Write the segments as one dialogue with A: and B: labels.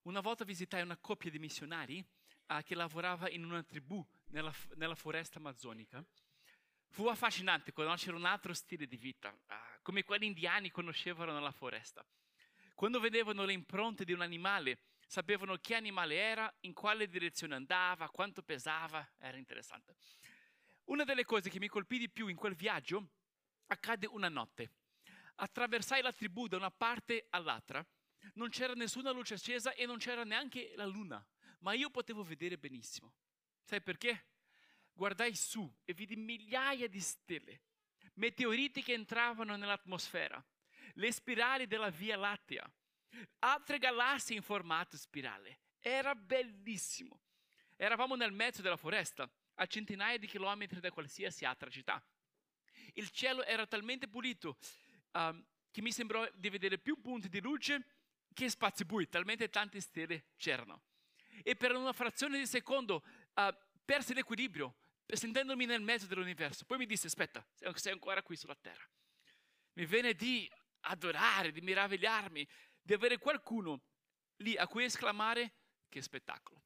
A: Una volta visitai una coppia di missionari che lavorava in una tribù nella foresta amazzonica. Fu affascinante conoscere un altro stile di vita, come quelli indiani conoscevano nella foresta. Quando vedevano le impronte di un animale, sapevano che animale era, in quale direzione andava, quanto pesava, era interessante. Una delle cose che mi colpì di più in quel viaggio accadde una notte. Attraversai la tribù da una parte all'altra, non c'era nessuna luce accesa e non c'era neanche la luna, ma io potevo vedere benissimo. Sai perché? Guardai su e vidi migliaia di stelle, meteoriti che entravano nell'atmosfera, le spirali della Via Lattea, altre galassie in formato spirale. Era bellissimo. Eravamo nel mezzo della foresta, a centinaia di chilometri da qualsiasi altra città. Il cielo era talmente pulito che mi sembrò di vedere più punti di luce che spazi bui, talmente tante stelle c'erano. E per una frazione di secondo persi l'equilibrio, sentendomi nel mezzo dell'universo. Poi mi disse: aspetta, sei ancora qui sulla terra. Mi venne di adorare, di meravigliarmi, di avere qualcuno lì a cui esclamare: che spettacolo.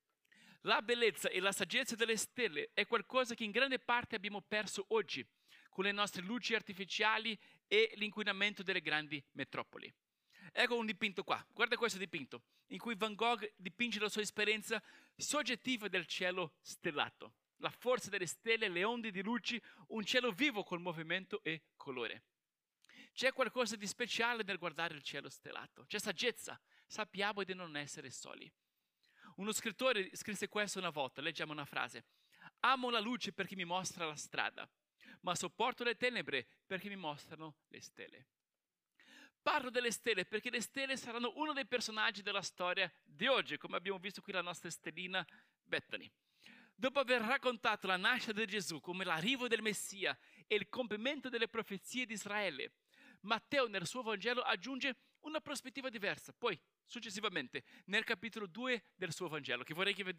A: La bellezza e la saggezza delle stelle è qualcosa che in grande parte abbiamo perso oggi con le nostre luci artificiali e l'inquinamento delle grandi metropoli. Ecco un dipinto qua, guarda questo dipinto, in cui Van Gogh dipinge la sua esperienza soggettiva del cielo stellato. La forza delle stelle, le onde di luci, un cielo vivo col movimento e colore. C'è qualcosa di speciale nel guardare il cielo stellato, c'è saggezza, sappiamo di non essere soli. Uno scrittore scrisse questo una volta, leggiamo una frase: amo la luce perché mi mostra la strada, ma sopporto le tenebre perché mi mostrano le stelle. Parlo delle stelle perché le stelle saranno uno dei personaggi della storia di oggi, come abbiamo visto qui la nostra stellina Bethany. Dopo aver raccontato la nascita di Gesù come l'arrivo del Messia e il compimento delle profezie di Israele, Matteo nel suo Vangelo aggiunge una prospettiva diversa. Poi, successivamente, nel capitolo 2 del suo Vangelo, che vorrei che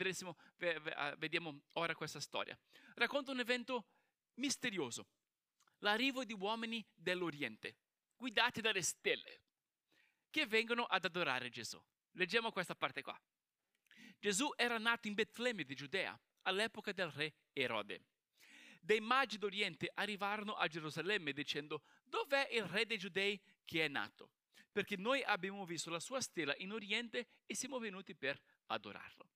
A: vediamo ora questa storia, racconta un evento misterioso: l'arrivo di uomini dell'Oriente, guidati dalle stelle, che vengono ad adorare Gesù. Leggiamo questa parte qua. Gesù era nato in Betlemme di Giudea, all'epoca del re Erode. Dei magi d'Oriente arrivarono a Gerusalemme dicendo: dov'è il re dei Giudei che è nato? Perché noi abbiamo visto la sua stella in Oriente e siamo venuti per adorarlo.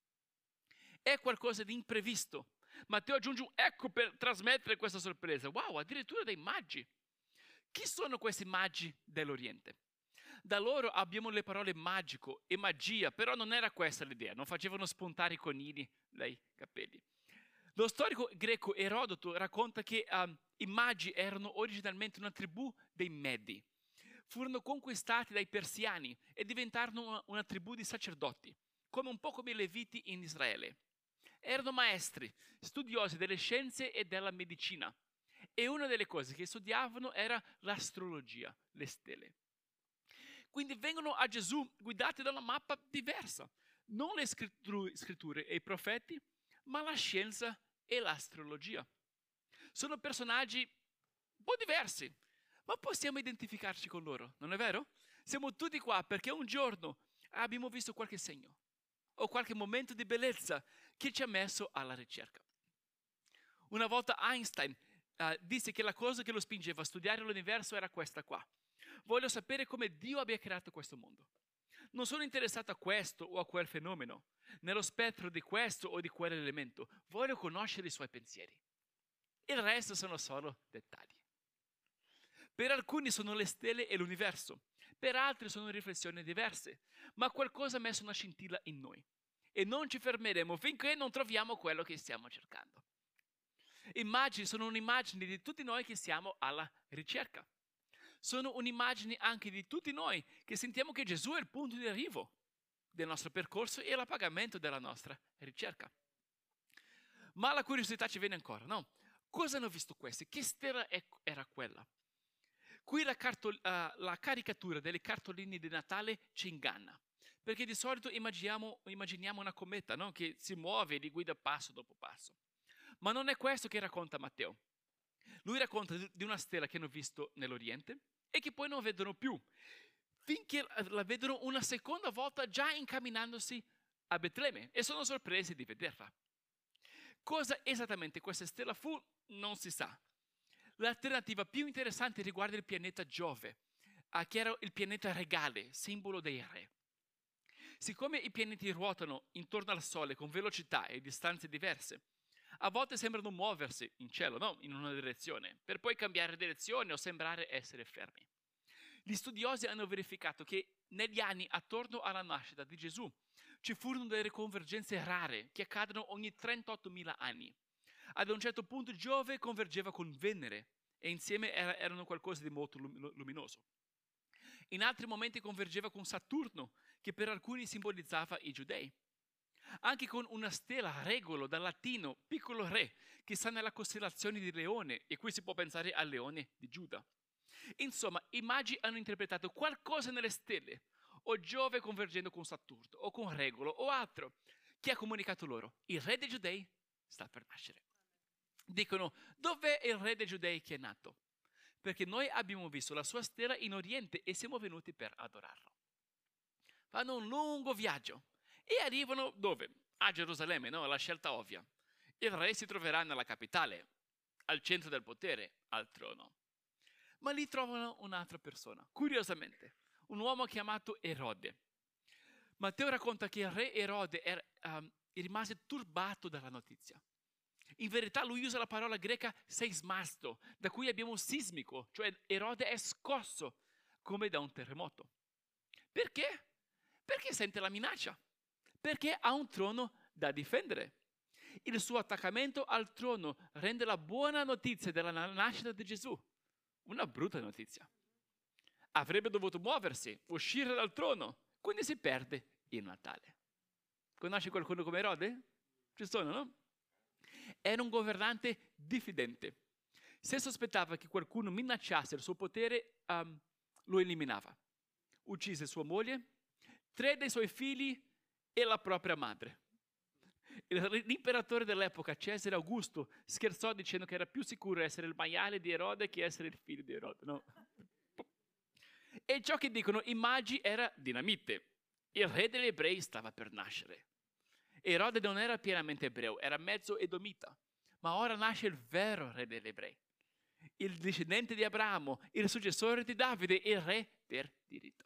A: È qualcosa di imprevisto. Matteo aggiunge un ecco per trasmettere questa sorpresa. Wow, addirittura dei magi. Chi sono questi magi dell'Oriente? Da loro abbiamo le parole magico e magia, però non era questa l'idea, non facevano spuntare i conigli dai capelli. Lo storico greco Erodoto racconta che i magi erano originalmente una tribù dei Medi. Furono conquistati dai persiani e diventarono una tribù di sacerdoti, come un po' come i Leviti in Israele. Erano maestri, studiosi delle scienze e della medicina. E una delle cose che studiavano era l'astrologia, le stelle. Quindi vengono a Gesù guidati da una mappa diversa. Non le scritture e i profeti, ma la scienza e l'astrologia. Sono personaggi un po' diversi, ma possiamo identificarci con loro, non è vero? Siamo tutti qua perché un giorno abbiamo visto qualche segno o qualche momento di bellezza che ci ha messo alla ricerca. Una volta Einstein disse che la cosa che lo spingeva a studiare l'universo era questa qua: voglio sapere come Dio abbia creato questo mondo. Non sono interessato a questo o a quel fenomeno, nello spettro di questo o di quell'elemento. Voglio conoscere i suoi pensieri. Il resto sono solo dettagli. Per alcuni sono le stelle e l'universo, per altri sono riflessioni diverse, ma qualcosa ha messo una scintilla in noi. E non ci fermeremo finché non troviamo quello che stiamo cercando. Immagini sono un'immagine di tutti noi che siamo alla ricerca. Sono un'immagine anche di tutti noi che sentiamo che Gesù è il punto di arrivo del nostro percorso e l'appagamento della nostra ricerca. Ma la curiosità ci viene ancora, no? Cosa hanno visto questi? Che stella era quella? Qui la caricatura delle cartoline di Natale ci inganna, perché di solito immaginiamo una cometa, no? Che si muove e li guida passo dopo passo. Ma non è questo che racconta Matteo. Lui racconta di una stella che hanno visto nell'Oriente e che poi non vedono più, finché la vedono una seconda volta già incamminandosi a Betlemme e sono sorpresi di vederla. Cosa esattamente questa stella fu, non si sa. L'alternativa più interessante riguarda il pianeta Giove, che era il pianeta regale, simbolo dei re. Siccome i pianeti ruotano intorno al Sole con velocità e distanze diverse, a volte sembrano muoversi in cielo, no? In una direzione, per poi cambiare direzione o sembrare essere fermi. Gli studiosi hanno verificato che negli anni attorno alla nascita di Gesù ci furono delle convergenze rare che accadono ogni 38.000 anni. Ad un certo punto Giove convergeva con Venere e insieme erano qualcosa di molto luminoso. In altri momenti convergeva con Saturno, che per alcuni simbolizzava i giudei. Anche con una stella Regolo, dal latino piccolo re, che sta nella costellazione di Leone, e qui si può pensare al leone di Giuda. Insomma, i magi hanno interpretato qualcosa nelle stelle, o Giove convergendo con Saturno, o con Regolo, o altro, che ha comunicato loro: il re dei giudei sta per nascere. Dicono: dov'è il re dei giudei che è nato? Perché noi abbiamo visto la sua stella in Oriente e siamo venuti per adorarlo. Fanno un lungo viaggio e arrivano dove? A Gerusalemme, no? La scelta ovvia. Il re si troverà nella capitale, al centro del potere, al trono. Ma lì trovano un'altra persona, curiosamente, un uomo chiamato Erode. Matteo racconta che il re Erode rimase turbato dalla notizia. In verità lui usa la parola greca seismasto, da cui abbiamo sismico, cioè Erode è scosso come da un terremoto. Perché? Perché sente la minaccia, perché ha un trono da difendere. Il suo attaccamento al trono rende la buona notizia della nascita di Gesù una brutta notizia. Avrebbe dovuto muoversi, uscire dal trono, quindi si perde il Natale. Conosci qualcuno come Erode? Ci sono, no? Era un governante diffidente. Se sospettava che qualcuno minacciasse il suo potere, lo eliminava. Uccise sua moglie, 3 dei suoi figli e la propria madre. L'imperatore dell'epoca, Cesare Augusto, scherzò dicendo che era più sicuro essere il maiale di Erode che essere il figlio di Erode. No? E ciò che dicono i magi era dinamite. Il re degli ebrei stava per nascere. Erode non era pienamente ebreo, era mezzo edomita. Ma ora nasce il vero re degli ebrei, il discendente di Abramo, il successore di Davide, il re per diritto.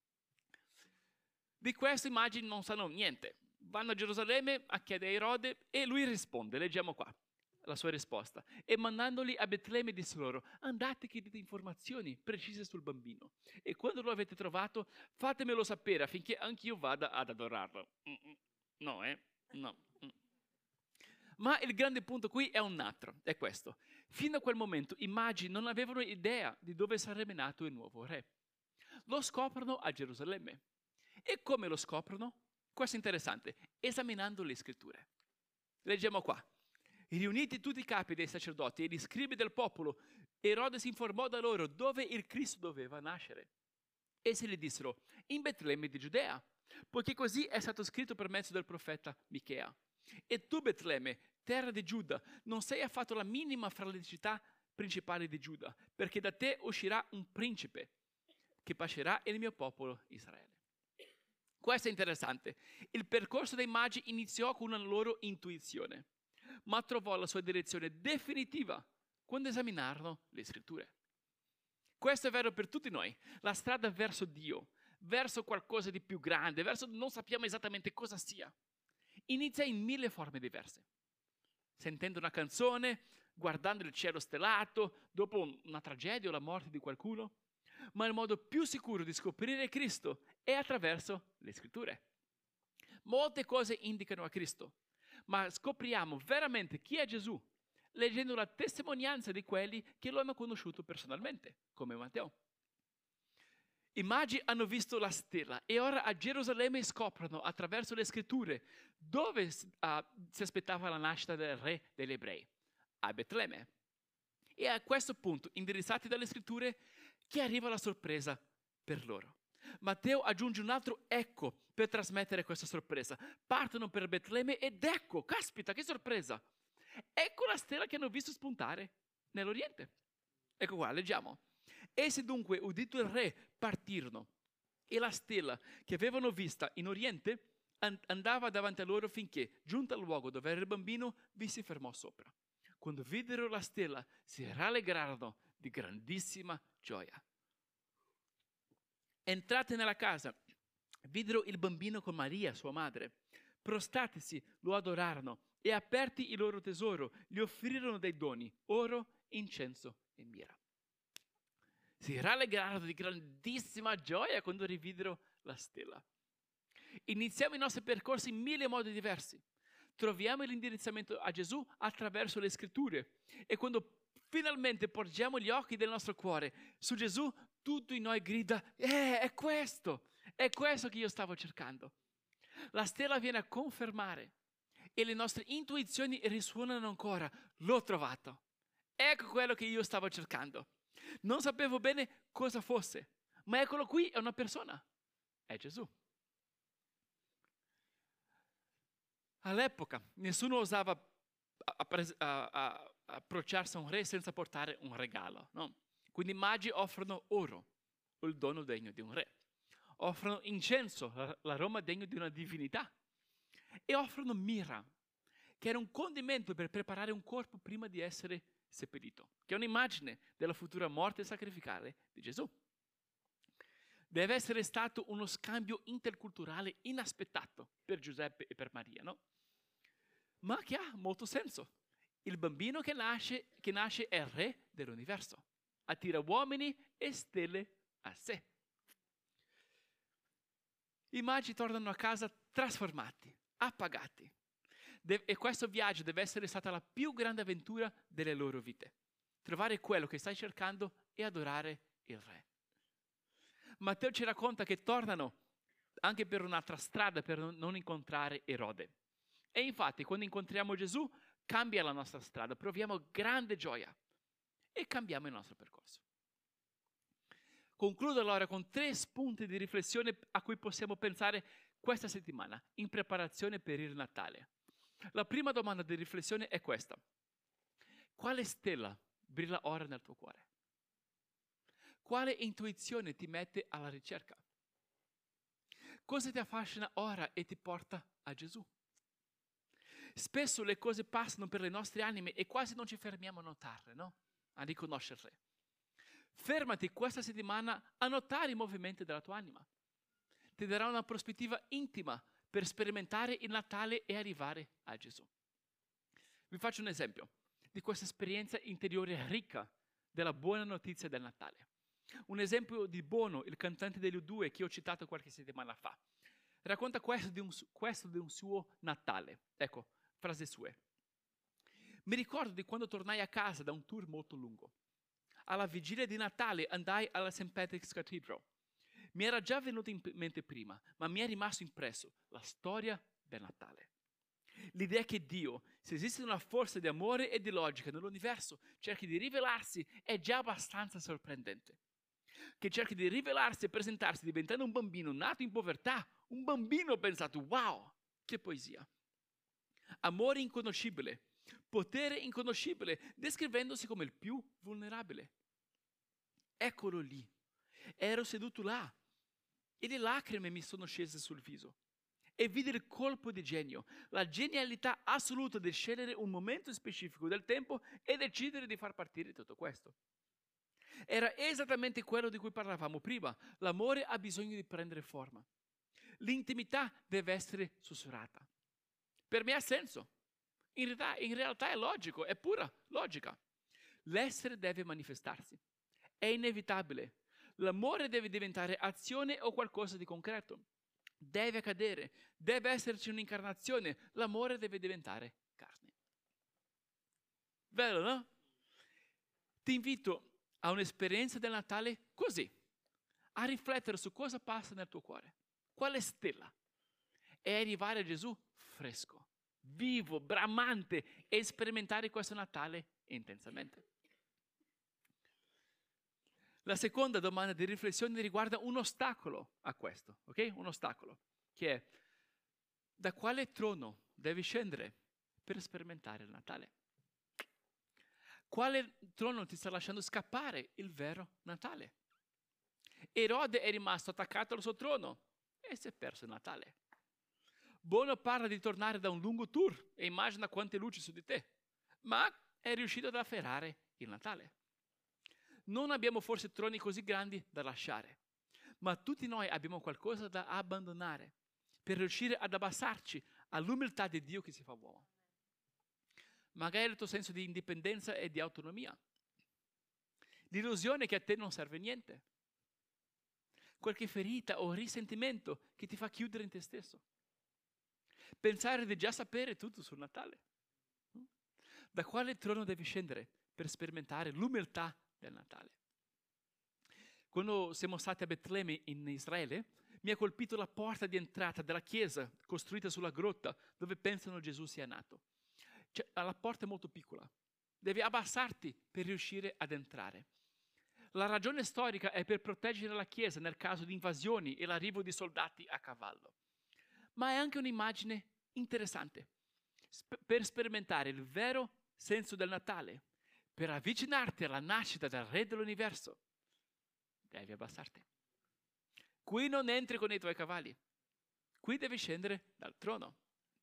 A: Di questo i magi non sanno niente. Vanno a Gerusalemme a chiedere a Erode e lui risponde, leggiamo qua la sua risposta. E mandandoli a Betlemme disse loro: andate e chiedete informazioni precise sul bambino e quando lo avete trovato fatemelo sapere affinché anch'io vada ad adorarlo. No, no. Ma il grande punto qui è un altro, è questo. Fino a quel momento i magi non avevano idea di dove sarebbe nato il nuovo re. Lo scoprono a Gerusalemme. E come lo scoprono? Questo è interessante, esaminando le scritture. Leggiamo qua. Riuniti tutti i capi dei sacerdoti e gli scribi del popolo, Erode si informò da loro dove il Cristo doveva nascere. Essi gli dissero: in Betlemme di Giudea, poiché così è stato scritto per mezzo del profeta Michea. E tu, Betlemme, terra di Giuda, non sei affatto la minima fra le città principali di Giuda, perché da te uscirà un principe che pascerà il mio popolo Israele. Questo è interessante. Il percorso dei magi iniziò con una loro intuizione, ma trovò la sua direzione definitiva quando esaminarono le scritture. Questo è vero per tutti noi. La strada verso Dio, verso qualcosa di più grande, verso non sappiamo esattamente cosa sia, inizia in 1000 forme diverse. Sentendo una canzone, guardando il cielo stellato, dopo una tragedia o la morte di qualcuno. Ma il modo più sicuro di scoprire Cristo è attraverso le scritture. Molte cose indicano a Cristo, ma scopriamo veramente chi è Gesù leggendo la testimonianza di quelli che lo hanno conosciuto personalmente, come Matteo. I magi hanno visto la stella e ora a Gerusalemme scoprono attraverso le scritture dove si aspettava la nascita del re degli ebrei, a Betlemme. E a questo punto, indirizzati dalle scritture, che arriva la sorpresa per loro. Matteo aggiunge un altro ecco per trasmettere questa sorpresa. Partono per Betlemme ed ecco, caspita, che sorpresa! Ecco la stella che hanno visto spuntare nell'Oriente. Ecco qua, leggiamo. Essi dunque, udito il re, partirono. E la stella che avevano vista in oriente andava davanti a loro finché, giunta al luogo dove era il bambino, vi si fermò sopra. Quando videro la stella, si rallegrarono di grandissima gioia. Entrate nella casa, videro il bambino con Maria, sua madre. Prostatisi, lo adorarono e aperti il loro tesoro, gli offrirono dei doni, oro, incenso e mirra. Si rallegrarono di grandissima gioia quando rividero la stella. Iniziamo i nostri percorsi in 1000 modi diversi. Troviamo l'indirizzamento a Gesù attraverso le scritture e quando finalmente porgiamo gli occhi del nostro cuore su Gesù, tutto in noi grida, è questo che io stavo cercando. La stella viene a confermare e le nostre intuizioni risuonano ancora, l'ho trovato, ecco quello che io stavo cercando. Non sapevo bene cosa fosse, ma eccolo qui, è una persona, è Gesù. All'epoca nessuno osava approcciarsi a un re senza portare un regalo, no? Quindi i magi offrono oro, il dono degno di un re. Offrono incenso, l'aroma degno di una divinità. E offrono mirra, che era un condimento per preparare un corpo prima di essere seppellito, che è un'immagine della futura morte sacrificale di Gesù. Deve essere stato uno scambio interculturale inaspettato per Giuseppe e per Maria, no? Ma che ha molto senso. Il bambino che nasce è il re dell'universo. Attira uomini e stelle a sé. I magi tornano a casa trasformati, appagati. E questo viaggio deve essere stata la più grande avventura delle loro vite. Trovare quello che stai cercando e adorare il re. Matteo ci racconta che tornano anche per un'altra strada per non incontrare Erode. E infatti quando incontriamo Gesù cambia la nostra strada, proviamo grande gioia e cambiamo il nostro percorso. Concludo allora con 3 spunti di riflessione a cui possiamo pensare questa settimana in preparazione per il Natale. La prima domanda di riflessione è questa. Quale stella brilla ora nel tuo cuore? Quale intuizione ti mette alla ricerca? Cosa ti affascina ora e ti porta a Gesù? Spesso le cose passano per le nostre anime e quasi non ci fermiamo a notarle, no? A riconoscerle. Fermati questa settimana a notare i movimenti della tua anima. Ti darà una prospettiva intima per sperimentare il Natale e arrivare a Gesù. Vi faccio un esempio di questa esperienza interiore ricca della buona notizia del Natale. Un esempio di Bono, il cantante degli U2 che ho citato qualche settimana fa. Racconta questo di un suo Natale. Ecco, frasi sue. Mi ricordo di quando tornai a casa da un tour molto lungo. Alla vigilia di Natale andai alla St. Patrick's Cathedral. Mi era già venuto in mente prima, ma mi è rimasto impresso la storia del Natale. L'idea che Dio, se esiste una forza di amore e di logica nell'universo, cerchi di rivelarsi è già abbastanza sorprendente. Che cerchi di rivelarsi e presentarsi diventando un bambino nato in povertà, un bambino pensato, wow, che poesia. Amore inconoscibile, potere inconoscibile, descrivendosi come il più vulnerabile. Eccolo lì, ero seduto là e le lacrime mi sono scese sul viso. E vidi il colpo di genio, la genialità assoluta di scegliere un momento specifico del tempo e decidere di far partire tutto questo. Era esattamente quello di cui parlavamo prima. L'amore ha bisogno di prendere forma. L'intimità deve essere sussurrata. Per me ha senso. In realtà è logico, è pura logica. L'essere deve manifestarsi. È inevitabile. L'amore deve diventare azione o qualcosa di concreto. Deve accadere. Deve esserci un'incarnazione. L'amore deve diventare carne. Bello, no? Ti invito a un'esperienza del Natale così, a riflettere su cosa passa nel tuo cuore, quale stella, e arrivare a Gesù fresco, vivo, bramante e sperimentare questo Natale intensamente. La seconda domanda di riflessione riguarda un ostacolo a questo, ok? Un ostacolo, che è da quale trono devi scendere per sperimentare il Natale? Quale trono ti sta lasciando scappare il vero Natale? Erode è rimasto attaccato al suo trono e si è perso il Natale. Bono parla di tornare da un lungo tour e immagina quante luci su di te, ma è riuscito ad afferrare il Natale. Non abbiamo forse troni così grandi da lasciare, ma tutti noi abbiamo qualcosa da abbandonare per riuscire ad abbassarci all'umiltà di Dio che si fa uomo. Magari il tuo senso di indipendenza e di autonomia, l'illusione che a te non serve niente, qualche ferita o risentimento che ti fa chiudere in te stesso, pensare di già sapere tutto sul Natale. Da quale trono devi scendere per sperimentare l'umiltà del Natale? Quando siamo stati a Betlemme in Israele, mi ha colpito la porta di entrata della chiesa costruita sulla grotta dove pensano Gesù sia nato. La porta è molto piccola, devi abbassarti per riuscire ad entrare. La ragione storica è per proteggere la chiesa nel caso di invasioni e l'arrivo di soldati a cavallo. Ma è anche un'immagine interessante per sperimentare il vero senso del Natale, per avvicinarti alla nascita del Re dell'universo. Devi abbassarti. Qui non entri con i tuoi cavalli, qui devi scendere dal trono.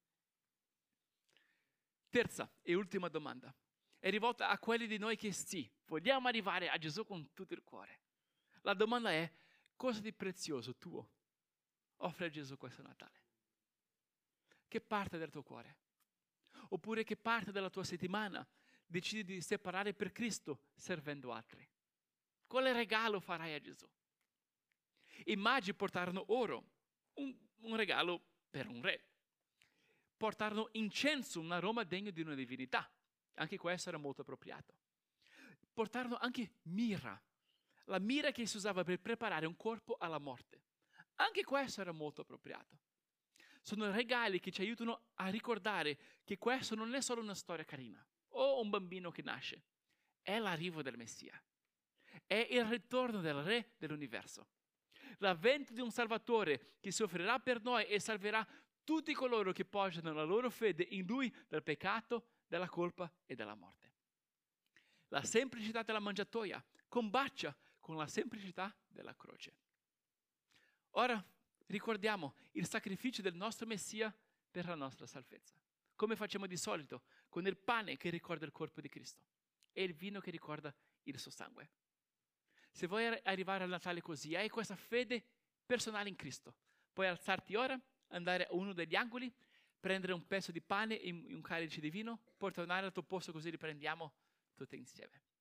A: Terza e ultima domanda è rivolta a quelli di noi che sì, vogliamo arrivare a Gesù con tutto il cuore. La domanda è: cosa di prezioso tuo offre a Gesù questo Natale? Che parte del tuo cuore? Oppure che parte della tua settimana decidi di separare per Cristo servendo altri? Quale regalo farai a Gesù? I magi portarono oro, un regalo per un re. Portarono incenso, un aroma degno di una divinità. Anche questo era molto appropriato. Portarono anche mirra, la mirra che si usava per preparare un corpo alla morte. Anche questo era molto appropriato. Sono regali che ci aiutano a ricordare che questo non è solo una storia carina o un bambino che nasce. È l'arrivo del Messia. È il ritorno del Re dell'universo. L'avvento di un Salvatore che soffrirà per noi e salverà tutti coloro che poggiano la loro fede in Lui dal peccato, dalla colpa e dalla morte. La semplicità della mangiatoia combacia con la semplicità della croce. Ora ricordiamo il sacrificio del nostro Messia per la nostra salvezza. Come facciamo di solito, con il pane che ricorda il corpo di Cristo e il vino che ricorda il suo sangue. Se vuoi arrivare al Natale così, hai questa fede personale in Cristo, puoi alzarti ora, andare a uno degli angoli, prendere un pezzo di pane e un calice di vino, poi tornare al tuo posto così riprendiamo tutti insieme.